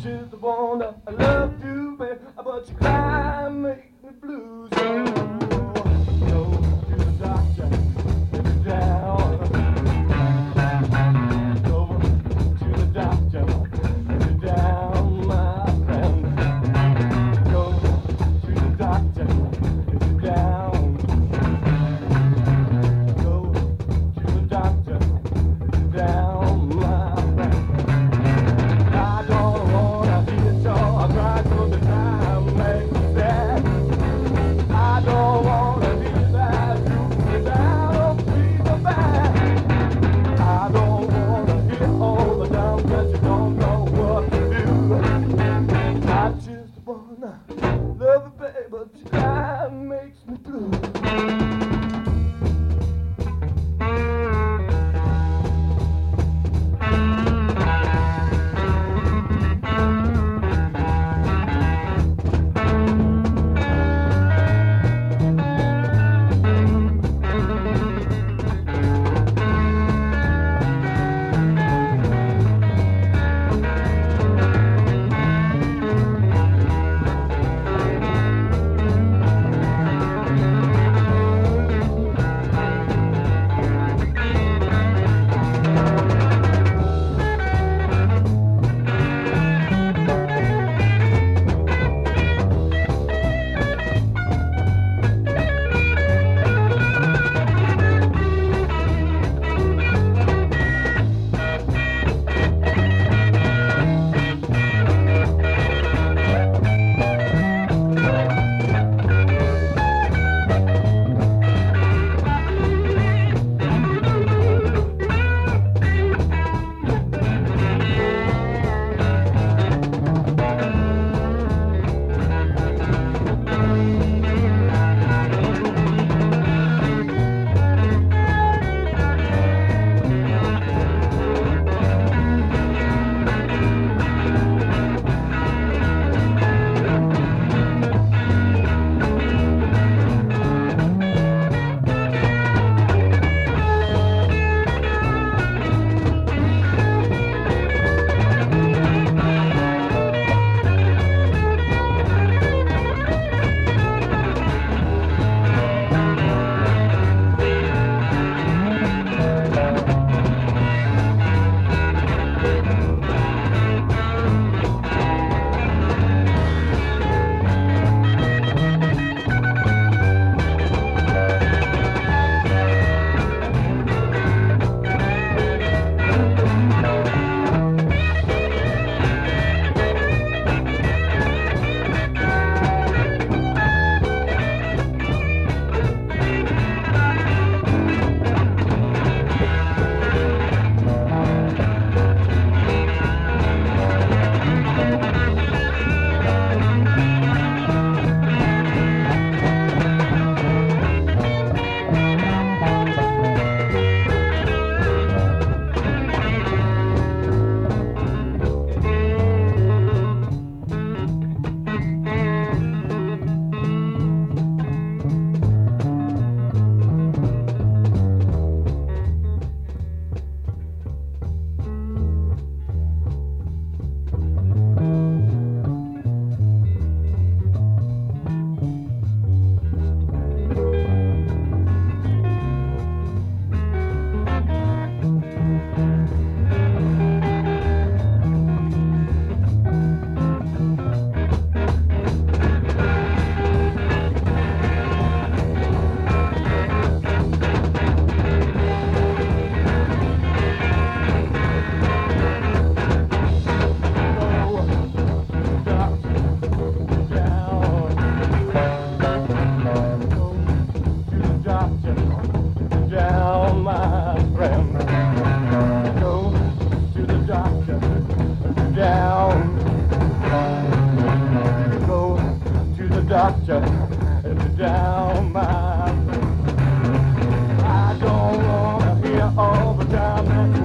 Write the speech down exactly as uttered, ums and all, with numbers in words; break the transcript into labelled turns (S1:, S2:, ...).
S1: she's the one that I love to be, but she cry and make me blue. So go to the doctor, get it down. Go to the doctor, get it down, my friend. Go to the doctor, get it down. Go to the doctor, get it down, my friend. I don't wanna see it all cry till the time makes me sad. I don't wanna be that you down, don't feel bad. I don't wanna hear all the time that you don't know what to do. I just wanna love you, baby, but you cry makes me blue. Doctor, it's down my. I don't wanna hear all the time that